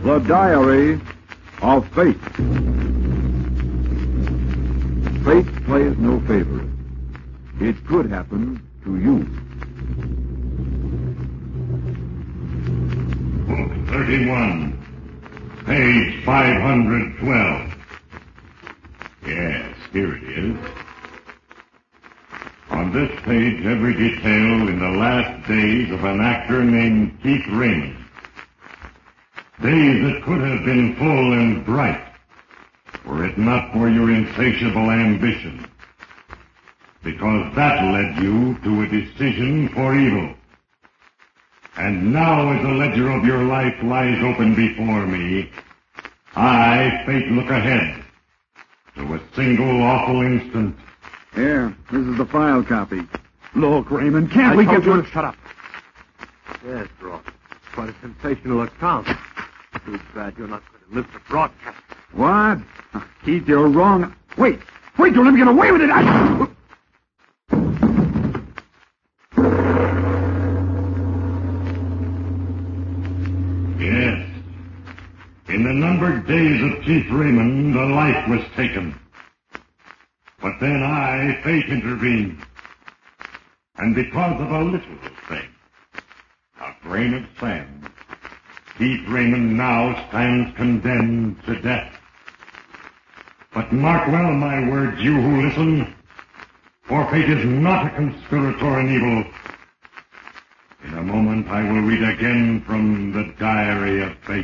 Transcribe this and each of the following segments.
The Diary of Fate. Fate plays no favorites. It could happen to you. Book 31, page 512. Yes, here it is. On this page, every detail in the last days of an actor named Keith Raymond. Days that could have been full and bright, were it not for your insatiable ambition. Because that led you to a decision for evil. And now, as the ledger of your life lies open before me, I, Fate, look ahead to a single awful instant. Here, this is the file copy. Look, Raymond, can't we get you to shut up? Yes, Ross. Quite a sensational account. Too bad you're not going to live to broadcast. What? Keith, you're wrong. Wait, don't let me get away with it. Yes. In the numbered days of Keith Raymond, a life was taken. But then I, Fate, intervened. And because of a little thing, a grain of sand, Keith Raymond now stands condemned to death. But mark well my words, you who listen, for Fate is not a conspirator in evil. In a moment I will read again from the Diary of Fate.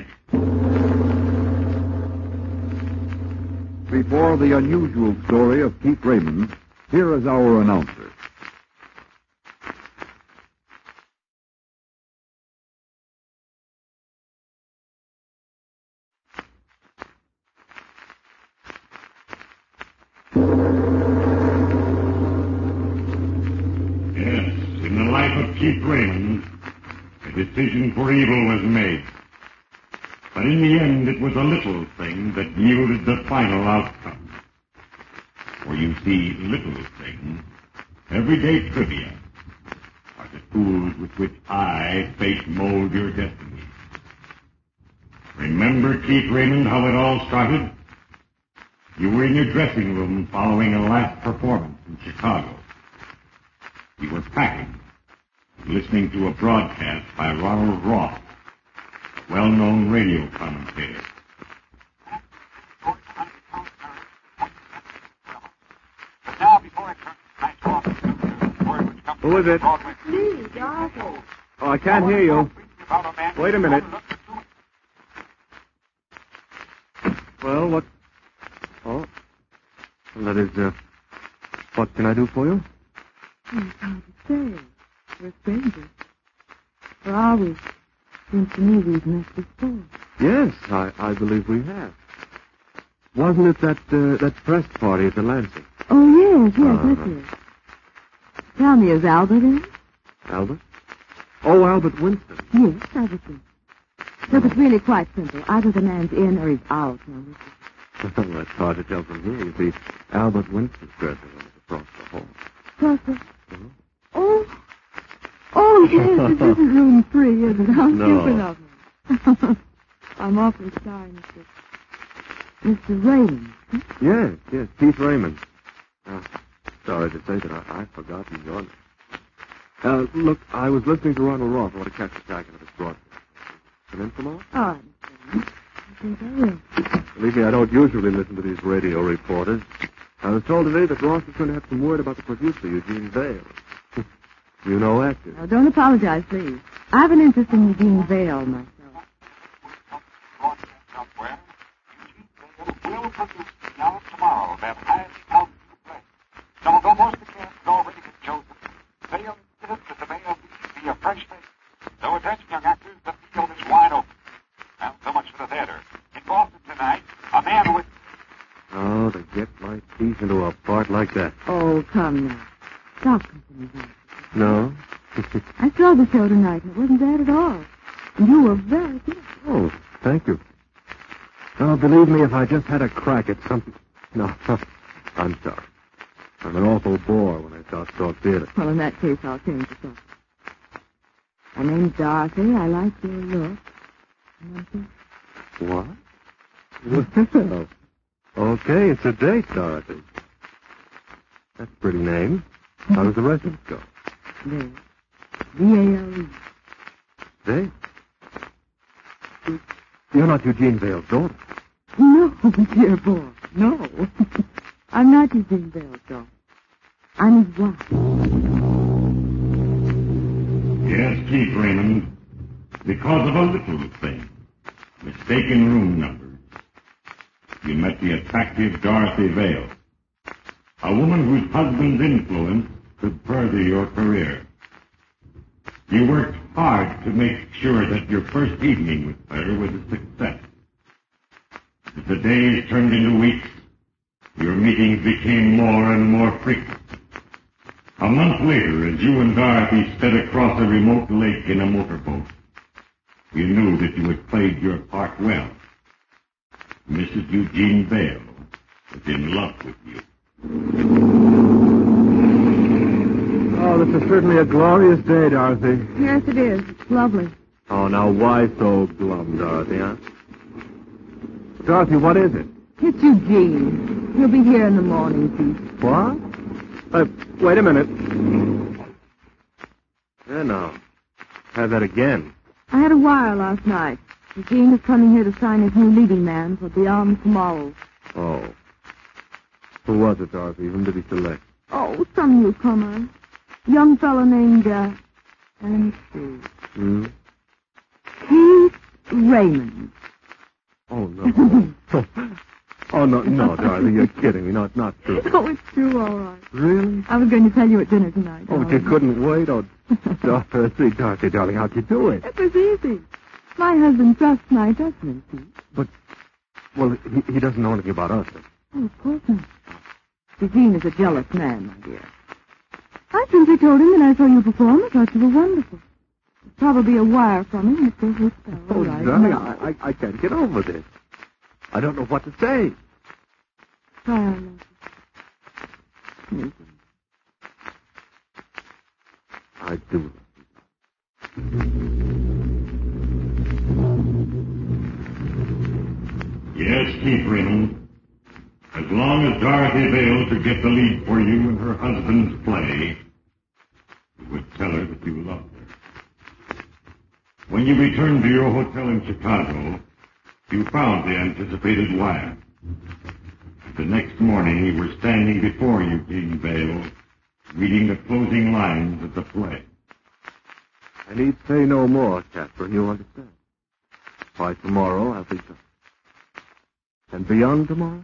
Before the unusual story of Keith Raymond, here is our announcer. Yes, in the life of Keith Raymond, a decision for evil was made. But in the end, it was a little thing that yielded the final outcome. For you see, little things, everyday trivia, are the tools with which I, Fate, mold your destiny. Remember, Keith Raymond, how it all started? You were in your dressing room following a last performance in Chicago. You were packing, listening to a broadcast by Ronald Roth, well-known radio commentator. Who is it? Me, Dorothy. Oh, I can't hear you. Wait a minute. Well, what? Oh, well, that is, what can I do for you? It's hard to say. We're strangers. Or are we? Seems to me we've met before. Yes, I believe we have. Wasn't it that press party at the Lancing? Oh, yes, that's it. Tell me, is Albert in? Albert? Oh, Albert Winston. Yes, Albert. Look, it's really quite simple. Either the man's in or he's out. Now, Well, that's hard to tell from here. You see, Albert Winston's dressing room is across the hall. Cross Oh, yes, this is room 3, isn't it? How No. stupid of me. I'm awfully sorry, Mr. Raymond. Yes, Keith Raymond. Sorry to say that I've forgotten your name. Look, I was listening to Ronald Roth. I want to catch a second of his broadcast. Come in tomorrow? Oh, I think I will. Believe me, I don't usually listen to these radio reporters. I was told today that Roth is going to have some word about the producer, Eugene Vale. You know actors. Now, don't apologize, please. I have an interest in Eugene Vale myself. Will produce the hour tomorrow that highly altitude play. Some of almost the cast already been chosen. Vale considers that the male lead be a fresh face. So attention, young actors, the field is wide open. Well, so much for the theater. In Boston tonight, a man with... Oh, to get my teeth into a part like that. Oh, come now. Stop complaining. No? I saw the show tonight, and it wasn't bad at all. And you were very good. Oh, thank you. Oh, believe me, if I just had a crack at something... No, I'm sorry. I'm an awful bore when I start to talk theater. Well, in that case, I'll change the subject. My name's Dorothy. I like your look. And I'm What? Well, okay, it's a date, Dorothy. That's a pretty name. How does the residence go? Vale. V-A-L-E. Vale? You're not Eugene Vale's daughter. No, dear boy, no. I'm not Eugene Vale's daughter. I'm his wife. Yes, Chief Raymond. Because of a little thing. Mistaken room numbers. You met the attractive Dorothy Vale. A woman whose husband's influence could further your career. You worked hard to make sure that your first evening with her was a success. As the days turned into weeks, your meetings became more and more frequent. A month later, as you and Dorothy sped across a remote lake in a motorboat, you knew that you had played your part well. Mrs. Eugene Vale was in love with you. Oh, this is certainly a glorious day, Dorothy. Yes, it is. It's lovely. Oh, now why so glum, Dorothy, huh? Dorothy, what is it? It's Eugene. He'll be here in the morning, Pete. What? Wait a minute. Yeah, no. Have that again. I had a wire last night. Eugene is coming here to sign his new leading man for Beyond Tomorrow. Oh. Who was it, Dorothy? Whom did he select? Oh, some newcomer. Young fellow named, let me see. Keith Raymond. Oh, no. Oh, no, Dorothy, you're kidding me. No, it's not true. Oh, it's true, all right. Really? I was going to tell you at dinner tonight. Oh, but you couldn't wait. Oh, Dorothy, darling, how'd you do it? It was easy. My husband trusts my judgment, Pete. But, well, he doesn't know anything about us. Oh, of course not. Eugene is a jealous man, my dear. I simply told him that I saw you perform. I thought you were wonderful. There's probably a wire from him that says it's all right. Darling, I can't get over this. I don't know what to say. Try our love. Yes. I do. Yes, Chief Raymond. As long as Dorothy Vale could get the lead for you in her husband's play, you would tell her that you loved her. When you returned to your hotel in Chicago, you found the anticipated wire. The next morning, you were standing before Eugene Vale, reading the closing lines of the play. I need say no more, Casper, and you understand. By tomorrow, I'll be done. And beyond tomorrow?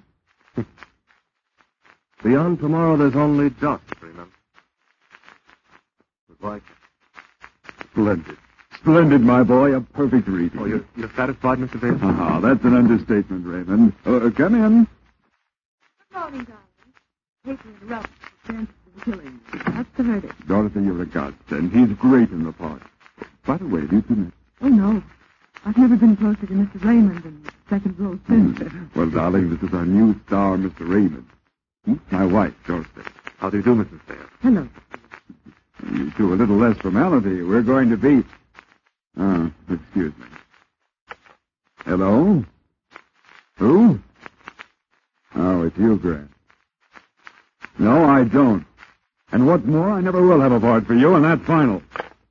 Beyond tomorrow, there's only dust, remember? Goodbye. Splendid. Splendid, my boy. A perfect reading. Oh, you're satisfied, Mr. Vale? Ah, that's an understatement, Raymond. Come in. Good morning, darling. Hate to interrupt. The chance of killing you. That's the verdict. Dorothy, you're a godsend. He's great in the part. By the way, have you two met? Oh, no. I've never been closer to Mr. Raymond than the second row since. Well, darling, this is our new star, Mr. Raymond. My wife, Dorothy. How do you do, Mrs. Vale? Hello. You two, a little less formality. We're going to be... excuse me. Hello? Who? Oh, it's you, Grant. No, I don't. And what's more, I never will have a part for you, and that's final.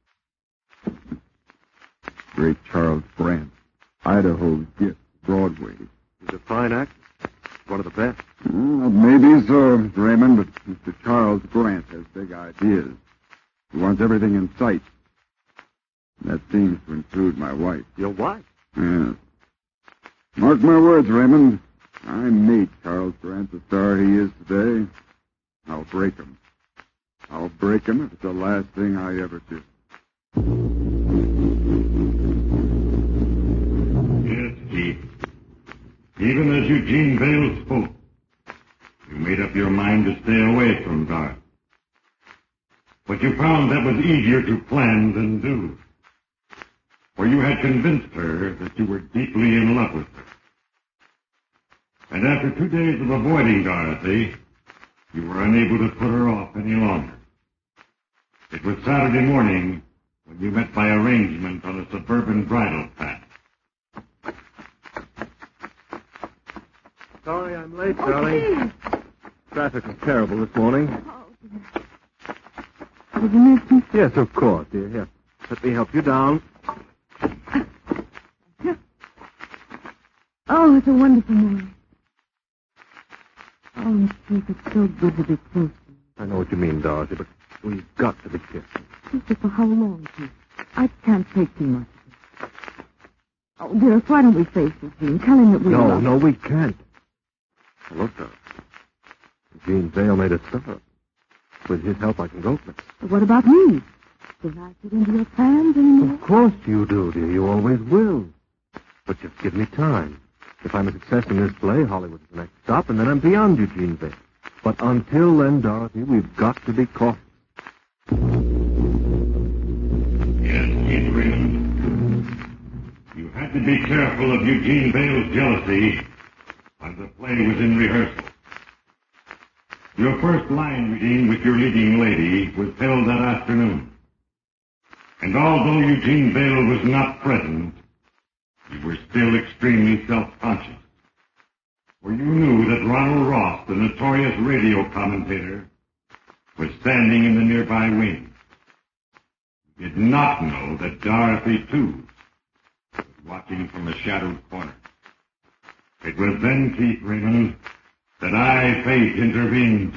Great Charles Grant. Idaho's gift. Broadway. He's a fine actor. One of the best. Maybe so, Raymond, but Mr. Charles Grant has big ideas. He wants everything in sight. That seems to include my wife. Your wife? Yes. Mark my words, Raymond. I made Charles Grant the star he is today. I'll break him. I'll break him if it's the last thing I ever do. Yes, Chief. Even as Eugene Vale spoke, you made up your mind to stay away from Dart. But you found that was easier to plan than do. For you had convinced her that you were deeply in love with her. And after 2 days of avoiding Dorothy, you were unable to put her off any longer. It was Saturday morning when you met by arrangement on a suburban bridle path. late, Charlie. Traffic was terrible this morning. Did you miss me? Yes, of course, dear. Here, let me help you down. Oh, it's a wonderful morning. Oh, Chief, it's so good to be close to you. I know what you mean, Dorothy, but we've got to be careful. Chief, for how long, Chief? I can't take too much of it. Oh, dearest, why don't we face Eugene? Tell him that we love him. No, we can't. Now, look, Dorothy. Eugene Vale made a start. With his help, I can go for it. But what about me? Will I fit into your plans anymore? Of course you do, dear. You always will. But just give me time. If I'm a success in this play, Hollywood is the next stop, and then I'm beyond Eugene Vale. But until then, Dorothy, we've got to be cautious. Yes, Keith Raymond. You had to be careful of Eugene Vale's jealousy when the play was in rehearsal. Your first line reading with your leading lady was held that afternoon. And although Eugene Vale was not present, you were still extremely self-conscious. For you knew that Ronald Ross, the notorious radio commentator, was standing in the nearby wing. You did not know that Dorothy, too, was watching from a shadowed corner. It was then, Keith Raymond, that I, Fate, intervened.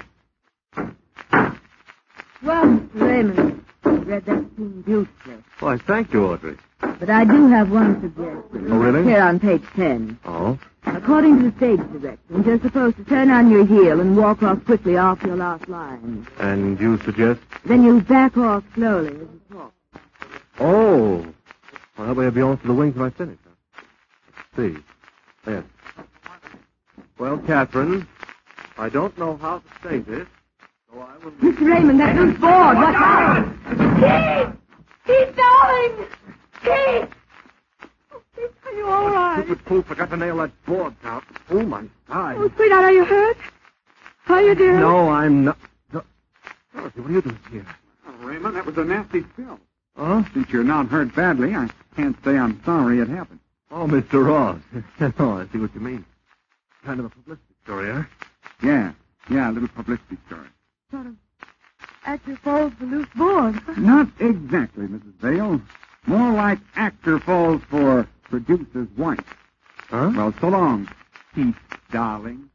Well, Mr. Raymond, you read that scene beautifully. Why, thank you, Audrey. But I do have one suggestion. Oh, really? Here on page 10. Oh? According to the stage directions, you're supposed to turn on your heel and walk off quickly off your last line. And you suggest? Then you back off slowly as you talk. Oh. Well, that way I'll be on to the wings when I finish. Let's see. Yes. Well, Catherine, I don't know how to say this, so I will... Mr. Raymond, that loose board. Watch out! Keith! Keith, darling! Keith! Oh, Keith, are you all right? Stupid fool forgot to nail that board down. Oh, my side. Oh, sweetheart, are you hurt? Are you, dear? No, I'm not... Dorothy, what are you doing here? Oh, Raymond, that was a nasty spill. Huh? Since you're not hurt badly, I can't say I'm sorry it happened. Oh, Mr. Ross. Oh, I see what you mean. Kind of a publicity story, huh? Yeah, a little publicity story. Sort of actor falls the loose board. Not exactly, Mrs. Vale. More like actor falls for producer's wife. Huh? Well, so long, Keith, darling.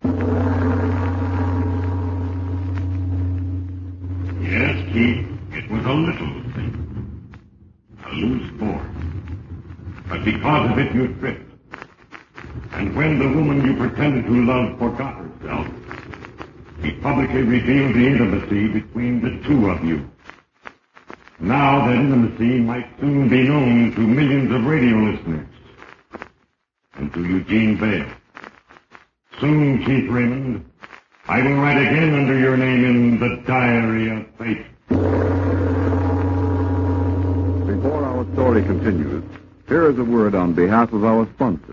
Yes, Keith, it was a little thing. A loose board. But because of it, you tripped. And when the woman you pretended to love forgot herself, he publicly revealed the intimacy between the two of you. Now that intimacy might soon be known to millions of radio listeners. And to Eugene Vale. Soon, Keith Raymond, I will write again under your name in the Diary of Fate. Before our story continues, here is a word on behalf of our sponsor.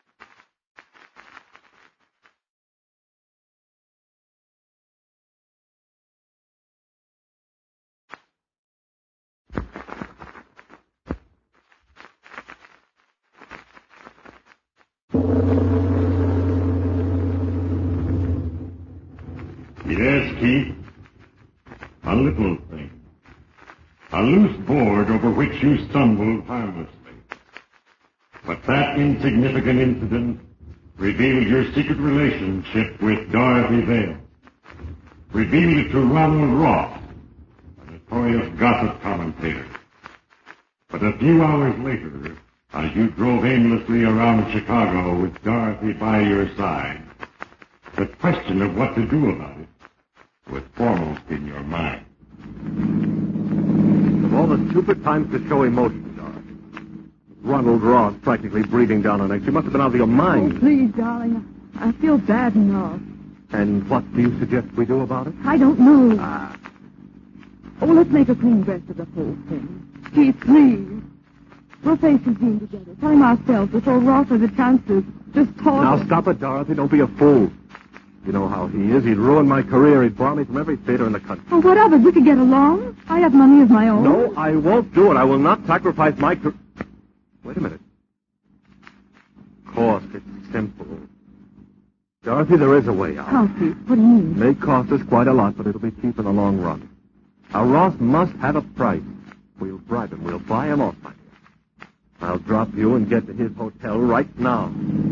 Yes, Keith. A little thing. A loose board over which you stumbled harmlessly. But that insignificant incident revealed your secret relationship with Dorothy Vale. Revealed it to Ronald Ross, a notorious gossip commentator. But a few hours later, as you drove aimlessly around Chicago with Dorothy by your side, the question of what to do about it was foremost in your mind. Of all the stupid times to show emotion, Dorothy. Ronald Ross practically breathing down on us. You must have been out of your mind. Oh, please, darling. I feel bad enough. And what do you suggest we do about it? I don't know. Oh, let's make a clean breast of the whole thing. Keith, please. We'll face Eugene together. Tell him ourselves before Ross has a chance to just talk. Now, stop it, Dorothy. Don't be a fool. You know how he is. He'd ruin my career. He'd bar me from every theater in the country. Oh, what of it? We could get along. I have money of my own. No, I won't do it. I will not sacrifice my career. Wait a minute. Of course, it's simple. Dorothy, there is a way out. How cheap? What do you mean? It may cost us quite a lot, but it'll be cheap in the long run. Now, Ross must have a price. We'll bribe him. We'll buy him off, my dear. I'll drop you and get to his hotel right now.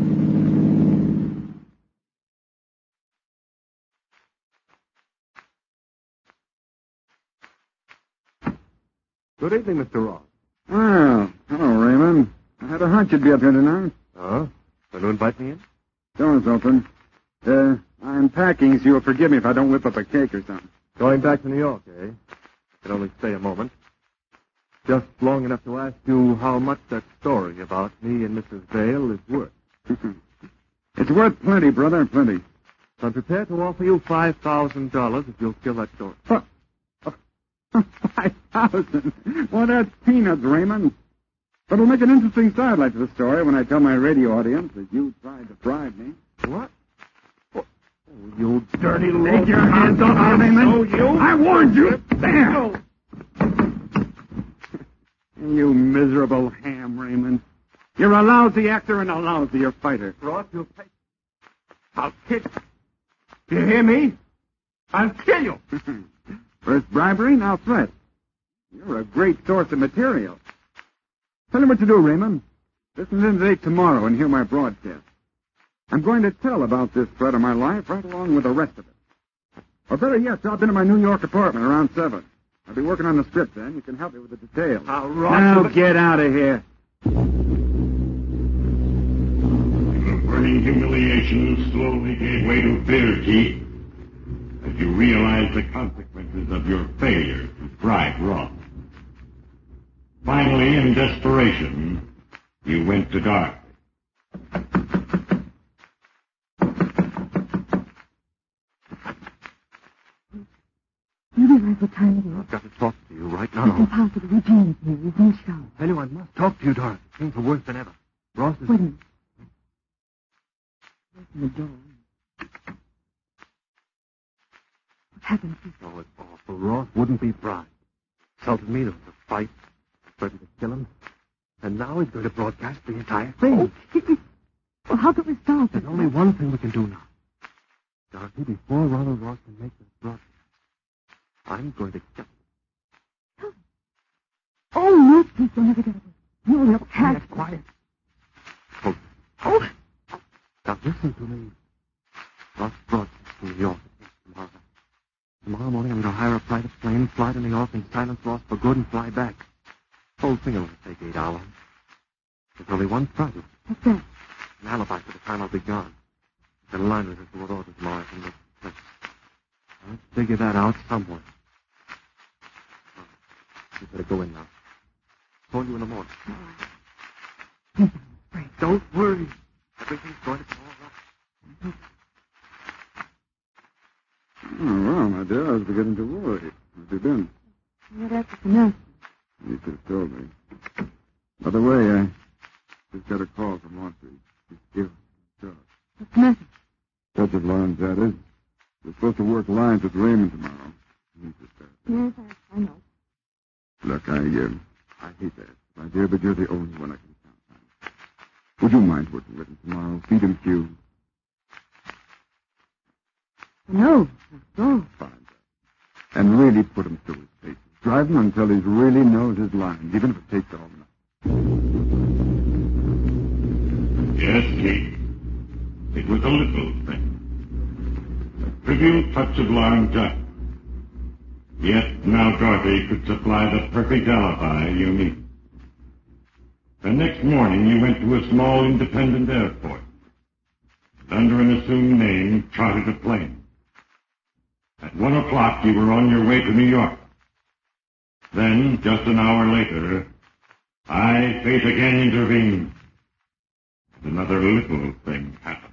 Good evening, Mr. Ross. Well, hello, Raymond. I had a hunch you'd be up here tonight. Oh? Going to invite me in? Door's open. I'm packing, so you'll forgive me if I don't whip up a cake or something. Going back to New York, eh? I can only stay a moment. Just long enough to ask you how much that story about me and Mrs. Vale is worth. It's worth plenty, brother, plenty. So I'm prepared to offer you $5,000 if you'll kill that story. 5,000? Well, that's peanuts, Raymond. But it'll make an interesting sidelight to the story when I tell my radio audience that you tried to bribe me. What? Oh, you dirty Take little... your hands off me, Raymond. you. I warned you. There. You miserable ham, Raymond. You're a lousy actor and a lousier fighter. Ross, you'll pay. I'll kill you. Do you hear me? I'll kill you. First bribery, now threat. You're a great source of material. Tell me what to do, Raymond. Listen in today tomorrow and hear my broadcast. I'm going to tell about this threat of my life right along with the rest of it. Or better yet, drop into my New York apartment around 7. I'll be working on the script then. You can help me with the details. Now get out of here. Burning humiliation slowly gave way to fear, Keith, as you realized the consequences of your failure to bribe Ross. Finally, in desperation, you went to Dorothy. You realize what time it is? I've got to talk to you right It's now. impossible. Eugene's here. He's in the shower. Tell you, I must talk to you, Dorothy. Things are worse than ever. Ross is... Wait a minute. Open the door. What's happened, Keith? Oh, it's awful. Ross wouldn't be bribed. Insulted me. There was a fight. Threatened to kill him. And now he's going to broadcast the entire thing. Oh, well, how can we stop it? There's only one thing we can do now. Dorothy, before Ronald Ross can make this broadcast, I'm going to kill him. Oh, no, Keith, you'll never get away. You'll never catch. Yes, quiet. Oh, Oh, now listen to me. Ross broadcast from New York tomorrow night. Tomorrow morning I'm going to hire a private plane, fly to New York, and silence Ross for good and fly back. The whole thing will only take 8 hours. There's only one problem. what's that? An alibi for the time I'll be gone. The line with what orders tomorrow from the place. I'll figure that out somewhere. Oh, you better go in now. Call you in the morning. All right. Yes, I'm afraid. Don't worry. Everything's going to be all right. Oh, well, my dear, I was beginning to worry. How have you been? Well, that's the nurse. You should have told me. By the way, I just got a call from Audrey. She's ill. Sure. What's the message? Touch of lines, that is. We're supposed to work lines with Raymond tomorrow. He's just Yes, I know. Look, I hate that, my dear, but you're the only one I can count on. Would you mind working with him tomorrow? Feed him Q. No, no. Fine. And really put him through his paces. Drive him until he really knows his lines, even if it takes all night. Yes, Kate. It was a little thing. A trivial touch of long justice. Yet now Dorothy could supply the perfect alibi you need. The next morning you went to a small independent airport. And under an assumed name, chartered a plane. At 1 o'clock you were on your way to New York. Then, just an hour later, fate again intervened. And another little thing happened.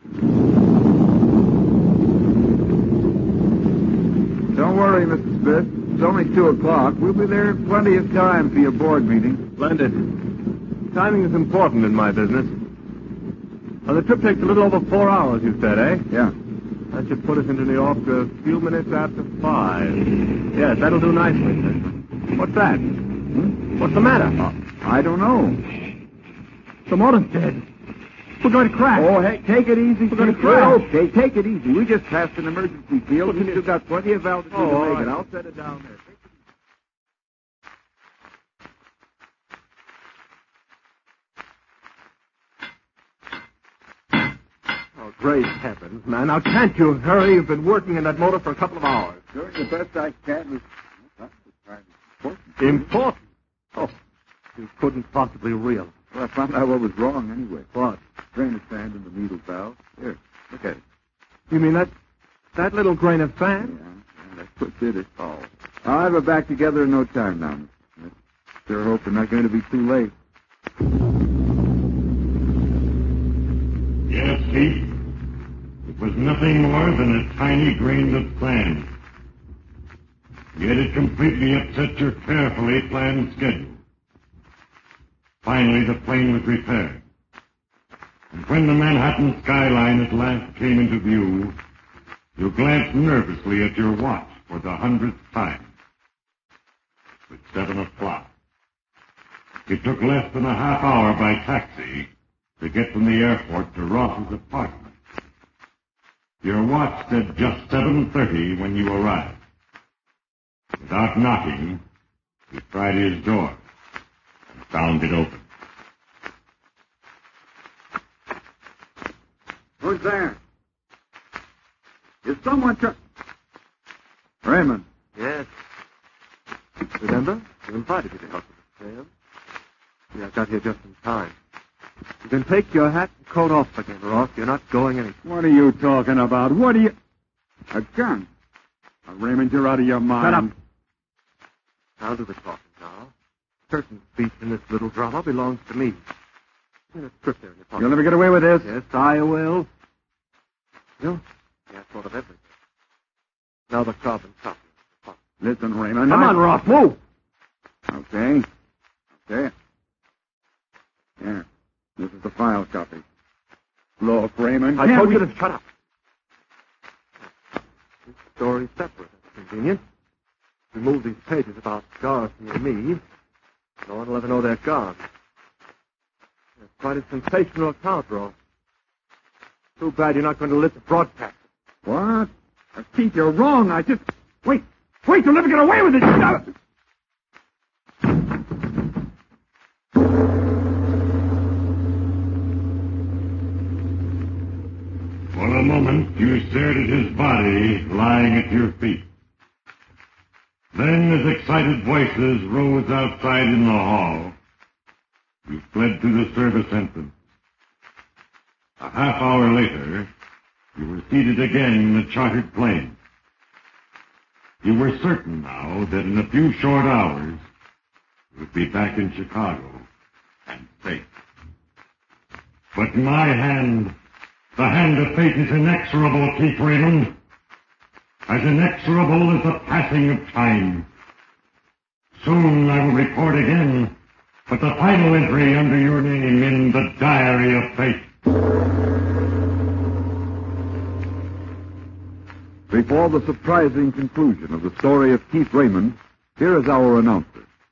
Don't worry, Mr. Smith. It's only 2 o'clock. We'll be there in plenty of time for your board meeting. Splendid. Timing is important in my business. Well, the trip takes a little over 4 hours, you said, eh? Yeah. That should put us into New York a few minutes after 5. Yes, that'll do nicely. What's that? What's the matter? I don't know. The motor's dead. We're going to crash. Oh, hey, take it easy. We're going to Chief. crash. Okay, take it easy. We just passed an emergency field. We've still got plenty of altitude Oh, to all make right. it. I'll set it down there. Oh, great heavens, man. Now, can't you hurry? You've been working in that motor for a couple of hours. Doing the best I can. That's kind of important. Important? Oh, you couldn't possibly realize. Well, I found out what was wrong anyway. What? Grain of sand in the needle valve. Here, look at it. You mean that little grain of sand? Yeah, that's what did it. Oh. I'll have it back together in no time now, Mr. Smith. Sure hope we're not going to be too late. Yes, Keith. It was nothing more than a tiny grain of sand. Yet it completely upset your carefully planned schedule. Finally, the plane was repaired. And when the Manhattan skyline at last came into view, you glanced nervously at your watch for the 100th time. It was 7 o'clock. It took less than a half hour by taxi to get from the airport to Ross's apartment. Your watch said just 7:30 when you arrived. Without knocking, you tried his door and found it open. Who's there? Is someone Raymond. Yes. Remember? You invited me to help with the sale. Yeah, I got here just in time. You can take your hat and coat off again, Ross. You're not going anywhere. What are you talking about? What are you... A gun? Now, Raymond, you're out of your mind. Shut up. I'll do the talking now. Certain speech in this little drama belongs to me. In a script there in your pocket. You'll never get away with this. Yes, I will. You? Yeah, sort of everything. Now the carbon copy. Listen, Raymond. Come on, Ross, move! Okay. Yeah. This is the file copy. Look, Raymond. I told you to shut up. This story's separate. That's convenient. Remove these pages about Garth and me. No one will ever know they're gone. It's quite a sensational account, Ross. Too bad you're not going to list the broadcast. What? Keith, you're wrong. I just... Wait, you'll never get away with it. For a moment, you stared at his body lying at your feet. Then, as excited voices rose outside in the hall, you fled to the service entrance. A half hour later, you were seated again in the chartered plane. You were certain now that in a few short hours, you would be back in Chicago and safe. But my hand, the hand of fate, is inexorable, Keith Raymond. As inexorable as the passing of time. Soon I will report again, but the final entry under your name in the diary of fate. Before the surprising conclusion of the story of Keith Raymond, here is our announcer.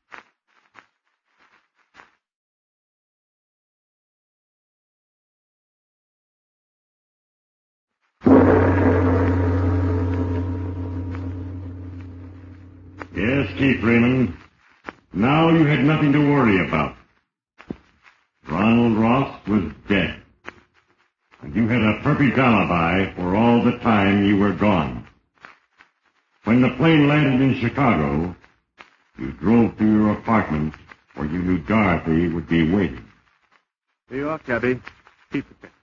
Yes, Keith Raymond. Now you had nothing to worry about. Ronald Ross was dead. And you had a perfect alibi for all the time you were gone. When the plane landed in Chicago, you drove to your apartment where you knew Dorothy would be waiting. Here you are, cabby. Keep it there.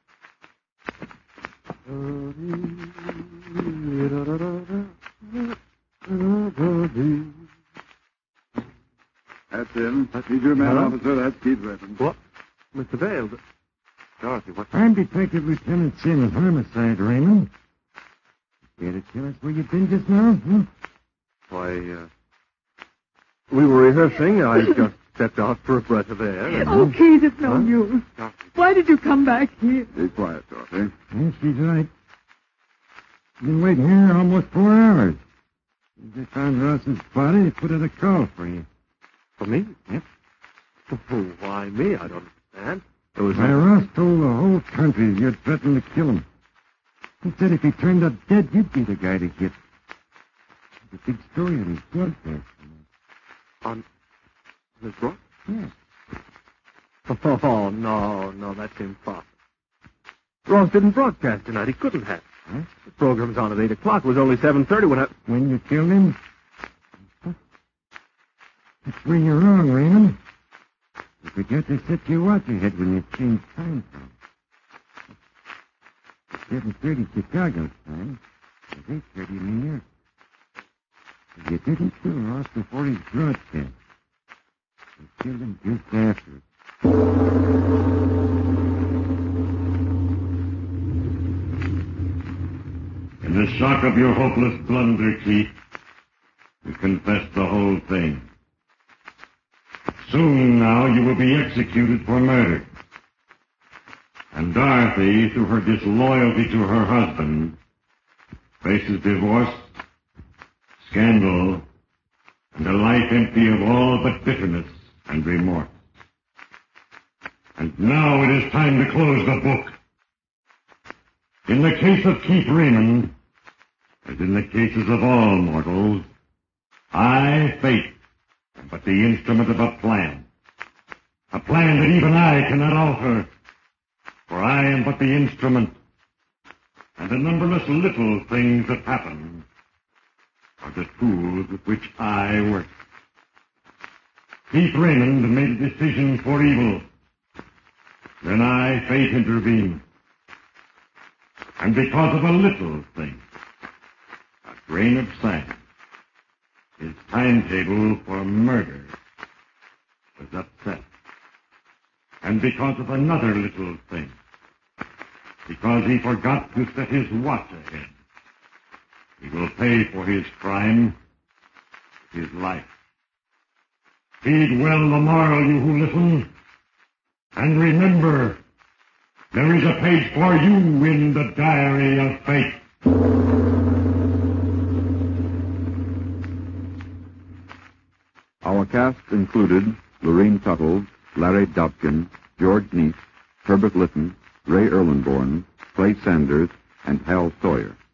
That's him. He's your man, officer. That's Keith Raymond. What? Mr. Vale. Dorothy, what's... I'm Detective Lieutenant Simmons, Homicide, Raymond. Care to tell us where you've been just now? Why, we were rehearsing. I just stepped out for a breath of air. Oh, Keith, it's no Huh? use. Dorothy. Why did you come back here? Be quiet, Dorothy. Yes, she's right. Been waiting here almost 4 hours. They found Ross's body. They put out a call for you. For me? Yep. Oh, why me? I don't understand. There was Why, Ross told the whole country you'd threatened to kill him. He said if he turned up dead, you'd be the guy to get. There's a big story on his broadcast. on his broad? Yeah. Oh, no, that's impossible. Ross didn't broadcast tonight. He couldn't have. Huh? The program's on at 8 o'clock. It was only 7:30 when I... When you killed him? That's where you're wrong, Raymond. You forgot to set your watch ahead when you changed time zone. 7:30 Chicago time. It's 8:30 New York. You didn't kill Ross before his broadcast. You killed him just after it. In the shock of your hopeless blunder, Keith, you confessed the whole thing. Soon now you will be executed for murder. And Dorothy, through her disloyalty to her husband, faces divorce, scandal, and a life empty of all but bitterness and remorse. And now it is time to close the book. In the case of Keith Raymond, as in the cases of all mortals, I, Fate, am but the instrument of a plan that even I cannot alter, for I am but the instrument, and the numberless little things that happen are the tools with which I work. Keith Raymond made a decision for evil. Then I, Fate, intervened. And because of a little thing, a grain of sand, his timetable for murder was upset. And because of another little thing, because he forgot to set his watch ahead, he will pay for his crime with his life. Heed well the moral, you who listen, and remember, there is a page for you in the diary of Fate. Our cast included Lorene Tuttle, Larry Dobkin, George Neese, Herbert Litton, Ray Erlenborn, Clay Sanders, and Hal Sawyer.